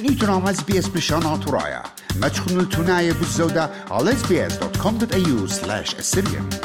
إيتنا مع SBS بشان ترايا ما تخنوا التناية بالزودة على sbs.com.au/Assyrian.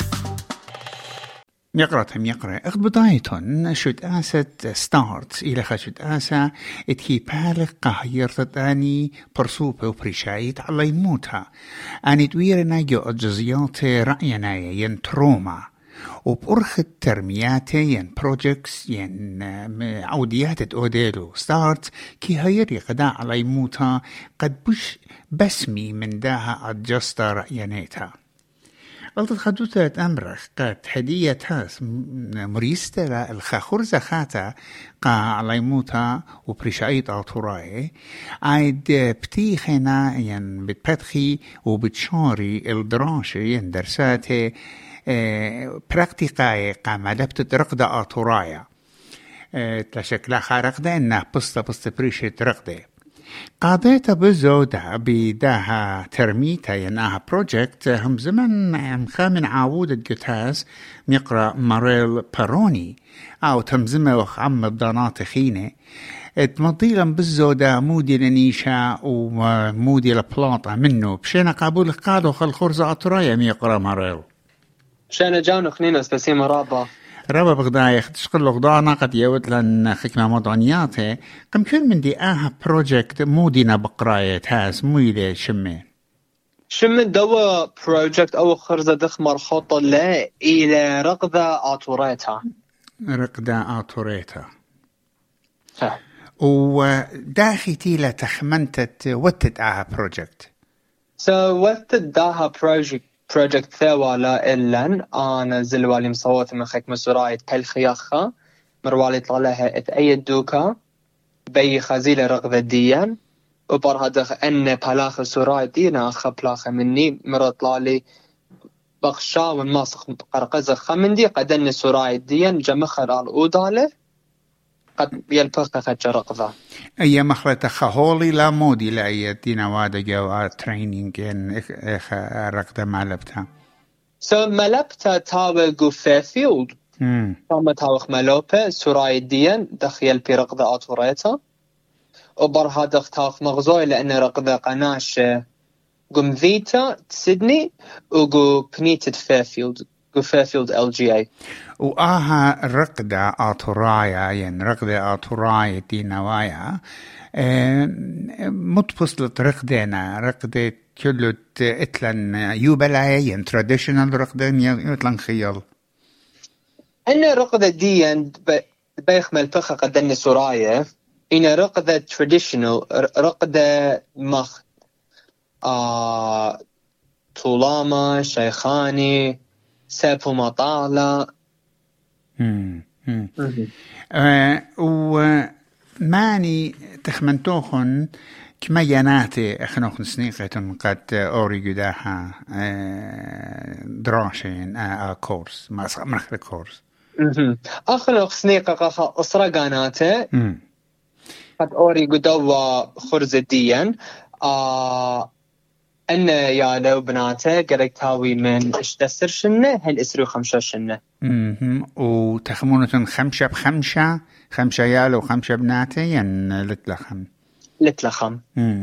يقرأ أخذ بداية شد آسة ستارت إلى خشد آسة اتكي بالغ قهير تداني برسوبة وبريشايت على يموتها أني تويرنا جو أجزيات رأينا ين تروما وبأرخ الترميات ين بروجكتس ين عوديات أوديلو ستارت كي هيري قداء على يموتها قد بش بسمي من داها أجستا رأيانيتها قلت خدوتة أمرخ قد هدية هاس مريستة الخاخور زخاتا قا على يموتا وبريشايت أطوراي عيد بتيخنا ين بتبتخي وبتشاري الدراسة ين درساتي براكتيقاي قا مدبت رقدة أطورايا تشكلا خارقدة إنها بسطة بريشة رقدة قاضيتا بزودة بداها ترميتا يناها بروجكت هم زمن خامن عاودة جتاز ميقرأ ماريل باروني أو تمزمة وخعم بدانات خينة تمضيلا بالزودة مودي لنيشا ومودي لبلاطة منه بشينا قابول قادو خالخورزة أطرايا ميقرأ ماريل بشينا جانو خنينة سبسيمة رابا رابا بغداي تشقل لغضانا قد يود لن خكمة مضانياته قم كل من دي بروجكت مودينا بقراية هاس مويلة شمي دوا بروجكت أو خرزة دخ مرخوطة لا إلى رقدة آتوريتا وداخي تيلا تخمنتت وتت بروجكت وتت داها بروجكت ثوالا إلن أنا زلوالي مصوت من خيك مسوراية بالخياخة مروالي طالها اتأيد دوكا بي خزيلة رغذة ديان وبرها دخ أن بلاخ سوراية دينا خبلاخة مني مرطلالي بخشا والماسخ قرقزة خمندي قدن سوراية ديان جمخر على الأودالة قد يلبخ خج رغذة أي مخلطة خهولي لا مودي لأي دينا وادا جو ترينينج إن رغذة مالبتها ملبتها تاوى قفافيلد تاوى تاوخ ملوبة سوراية ديان دخيل برغذة آتوريتا وبرها دخ تاوخ مغزوي لأن رغذة قناش قم فيتا سيدني وقو بنيتة فيفيلد LGA رقدة آتورايا ين رقدة آتورايا دي نوايا متفصلت رقدة كله اتلن يوبلاي ين traditional رقدة يتلن خيال إن رقدة دي بيخمل بخة قدن سورايا إن رقدة traditional رقدة مخ طولاما شيخاني سابو مطالة وماني تخمنتوخن كما يناتي اخنوخن سنيقة قد اوري قداها دراشين كورس ما مرخل كورس اخنوخ سنيقة قاها اصرقاناتي قد اوري قدوا خرزة ديان أن يا لو بناته قريك تاوي من اشتسر شنة هل اسرو 5 شنة وتخمونة 5 ب5 5 يالو 5 بناته ين لتلخم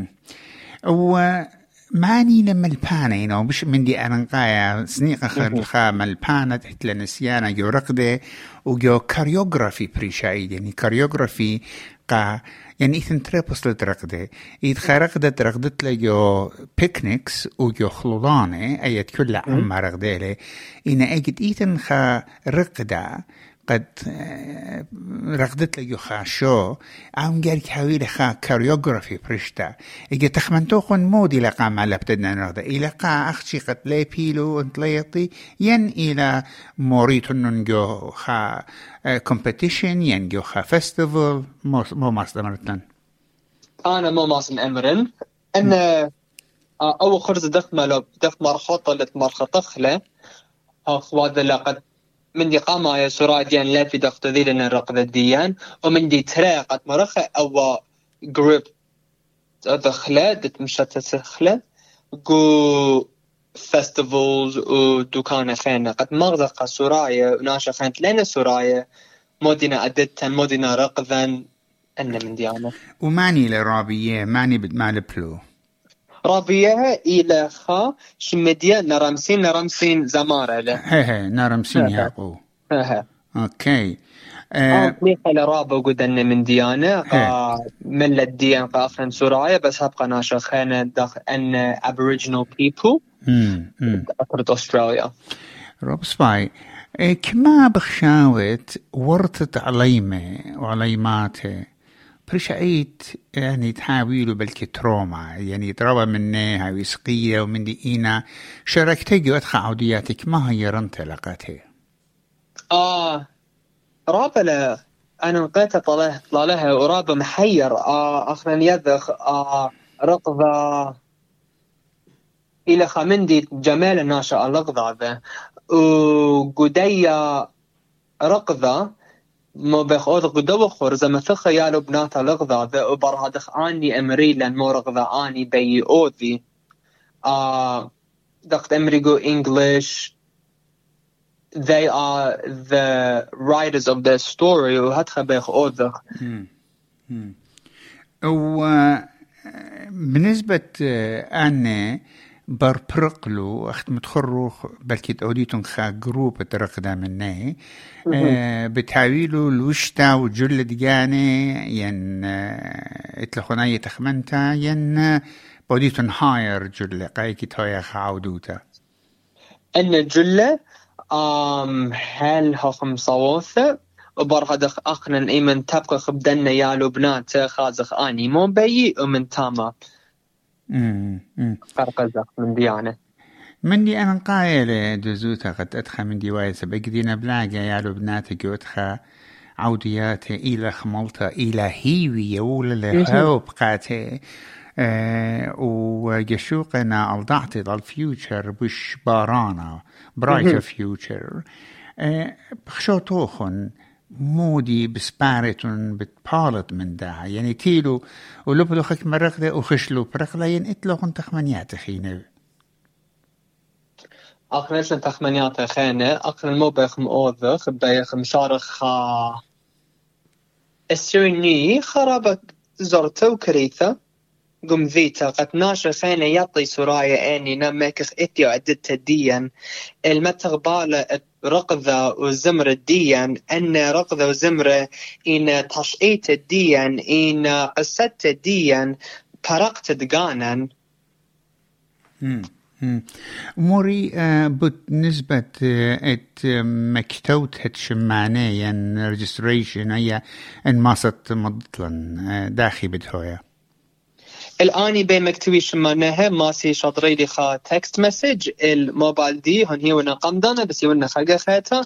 وماني لما البانين أو بش من دي أرنقايا سنيقة خلقا مالبانة تحت لنسيانا جو رقدة وجو كاريوغرافي بريشايد يعني كاريوغرافي قا يعني إثن تريبوس لترقدة إذ رقدت لجو بيكنيكس وجو خلطانة أيات كل عما رقدة إن أجد إثن رقدة قد رقدت لجو شو عم جارك حويل كاريوغرافي برشتا إجا تخمنتوخن مودي لقا ما لبتدنا نرقدة إلى قا أخشي قد لي بيلو انتليطي ين إلى موريتو ننجو competition ينجو festival مو ماس دمرتن أنا مو ماس أمرن أن أول خرز دخ مرخوطة لتمرخطخلة أخواد لقد من دي قامة يا سراديان لا في دخت ذي لنا الرقدة ديان ومن دي تراقة مرخة أو جروب دخلة دتمشت تخلة جو festivals ودكانة خانة قد مغزق سرايا وناشا خانت لنا سرايا مدينة أدتن مدينة رقذا أن من ديانة وماني لرابية ماني مال بلو رابيها إلى خا شمديا نرمسين زمارة له هي نرمسين ياقو اوكي ميخا لرابو قدن من ديانة من الديان قاخرن سورايا بس هبقى ناشا خانة دخ أن Aboriginal people أكرد أستراليا روب سباي كما بخشاوت ورطت عليمة وعليماته برشايت يعني تحاويله بلكي تروما يعني تروى منها ويسقية ومن دينا شاركتي جوات عودياتك ما هي رنت لقاته رابا أنا نقيت طلالها ورابا محير أخرن يذخ رقضة إلى خامندي جمال ناشا اللغضة ذا وقدية رقضة ما بخوض قدو خورزة مثل خيالو بناتا لغضة ذا وبرهادخ آني أمري لأن مو رقضة آني بي أوذي دقت أمريكو English they are the writers of their story وهاتخ بيخ أوذخ وبالنسبة أنا بربرقلو أخت متخروخ بلكي تأوديتون خا جروب ترقدا مني بتحاويلو الوشتا وجل دياني ين اتلخوناية تخمنتا ين بوديتون هاير جل قايكي تهايا خاودوتا أن جل هل هخم صوثة وبرهدخ أخنا إيمن تبقى خبدنا يا لبنات خازخ آني مو بيي ومن تاما فرقزخ من ديانة من دي أنا قايلة دزوتا قد أدخى من دي وايسة بقدينا بلاقة يا لبنات قوتخا عوديات إلى خملتا إلى هيوي يولا لهو بقاته ويشوقنا ألضعتي ضل فيوتشر بش بارانا برايت فيوتشر بخشوتوخن مودي بسبارتون بتبالط من دا يعني تيلو ولبلو خك مرقدة وخشلو برقلة ينقتلوخن تخمنيات خينة أقنشن تخمنيات خينة أقن الموبخ مؤذخ بيخ مشارخ السرني خرابة زرتو كريثة قم ذيتا قد ناشر خينة يطي سرايا آني نمكخ إثيو عددت الديان المتغبالة رقذة وزمر الديان أن رقذة وزمرة إن تشقيت الديان إن قصت الديان برقت دقانا موري بالنسبة مكتوت هتشمانيا ريجستريشن هي انماصت مضطلا داخي بدهويا الآني بين مكتوي شمانها ماسي شاطري لي خا تكست مسج الموبايل دي هون هي ونا قمدانا بس يونا خلقة خاتها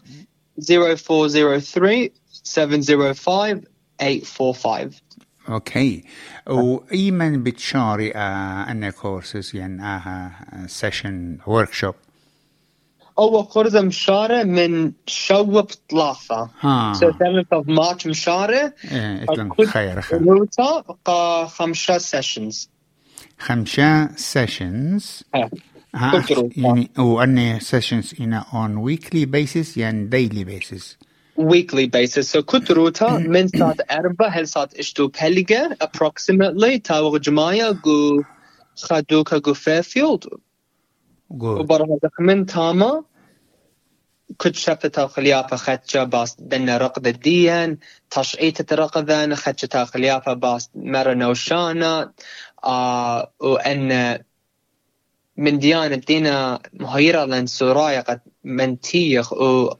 0403 705 845 اوكي وإيمن بتشاري أن كورسز يعني سيشن وركشوب أول كورس مشارة من شوب طلافة so 7th of March مشارة خير روتا 5 sessions 5 sessions يعني وأني sessions on weekly basis يعني daily basis weekly basis so كنت روتا من ساعة 4 هل ساعة اشتو بهلقة approximately تاوغ جماية قو خادوكا قو فيفيلد وبرهدك من تاما كنت شفت خليافة خدشة باس دنا رقد الديان تشعيت رقدان خدشة خليافة باس مرنا وشانا وأن من ديانة دينا مهيرة لن سورايا قد منتيخ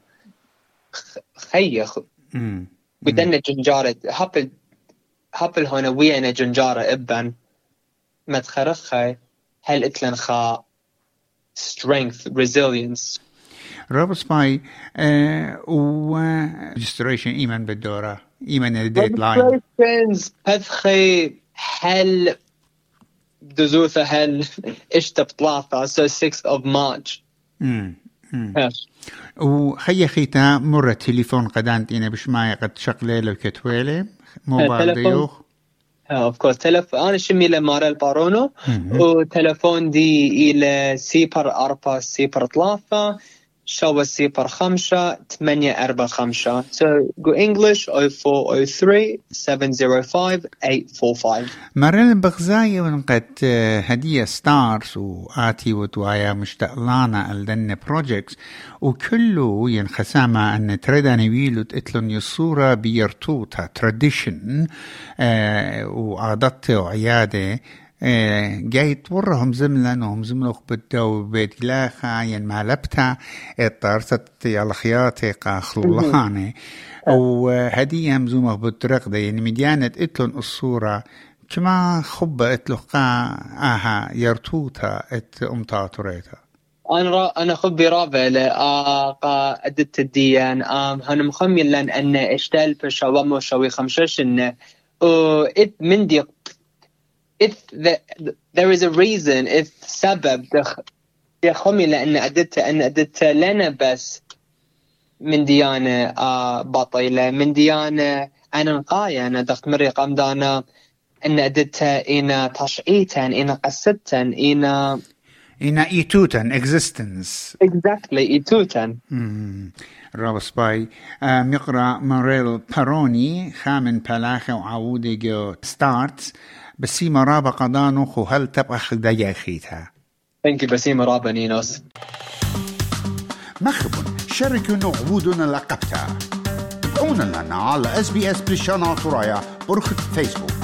خيخ بدنا جنجارة هابل هنا ويانا جنجارة إبن ما تخرخي هل إتلن خا strength resilience روبرت سباي و registration إيمان بالدورة إيمان الديدلاين registrations هذخي هل دزوثة هل إشتب طلافة so 6th of March وخي خيتا مرة تليفون قدانت إنا بشماية قد شقلي لو كتويلي موبايل ديوخ of course تلفون أنا شمي لمارا البارونو وتلفون دي إلى سيبر أربا سيبر طلافة شوا 05-845. So go English 0403-705-845. مرل بغزاية ونقد هدية ستارز وآتي وتوايا مشتاق لانا الدن بروجيكتس وكله ينخسامة أن تريدا نويلو تقتلن يصورة بيرتوتا تراديشن وعادت وعيادة جاي تورهم زملا وهم زملوا بدو بيت لاخا ين مالبتا اطارست على خياطي قاخلولاني وهدية همزومة بالطرق ده يعني مديانة اتلون الصورة كما خبة اتلقا يرتوتا ات امتاتوريتا أنا خبي رابع لآقا أدت الديان هن مخمي لن أن اشتال بشوام وشوي خمشش إن إت من دي there is a reason if سبب يخمي لأن أدت لنا بس من ديانة بطيلة من ديانة أنا نقايا أنا دخت مري قمدانا أن أدت إنا تشعيتا إنا قصتا إنا إيتوتن existence exactly إيتوتن رابس باي مقرأ ماريل باروني خامن بلاخة وعودي جو ستارتس بسيمة رابا قضانو خو هل تبقى خلدايا خيتها Thank you بسيمة رابا نينوس مخبون شاركونا عبودنا لقبتها تابعونا لنا على SBS بلشانا طرايا برخة فيسبوك